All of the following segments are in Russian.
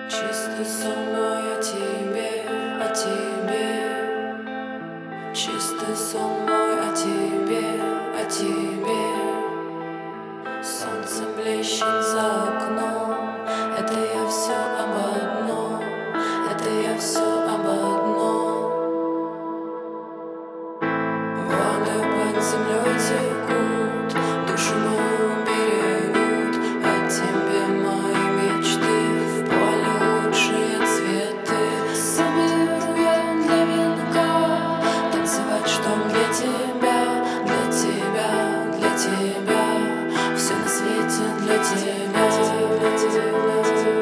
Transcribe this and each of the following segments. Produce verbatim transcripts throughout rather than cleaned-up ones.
Чисто со мной о тебе, о тебе. Чисто сон мой о тебе, о тебе. Солнце блещет за окном. Это я все об одном. Это я все об одном. Воды под землей текут, душу мою берегут. О тебе мои мечты, в поле лучшие цветы. Соберу я для венка, танцевать, чтоб для тебя, для тебя, для тебя. Все на свете для тебя, для тебя.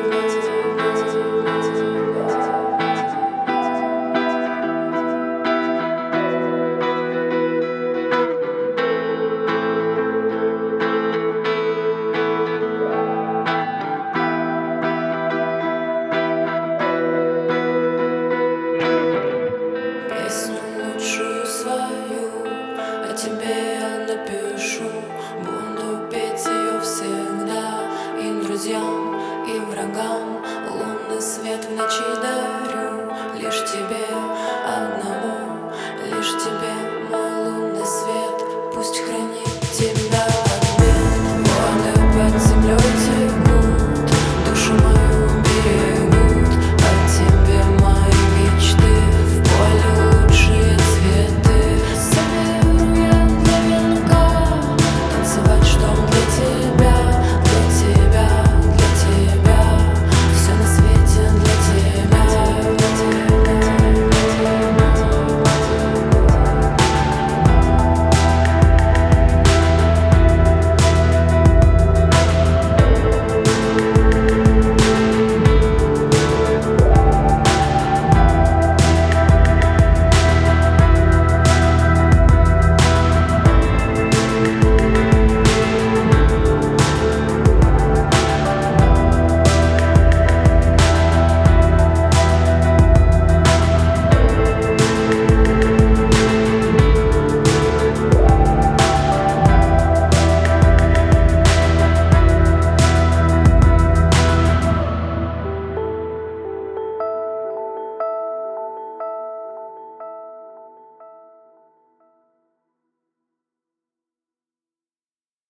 Песню лучшую свою о тебе я напишу. Буду петь ее всегда и друзьям, и врагам. Лунный свет в ночи дарю лишь тебе одному, лишь тебе.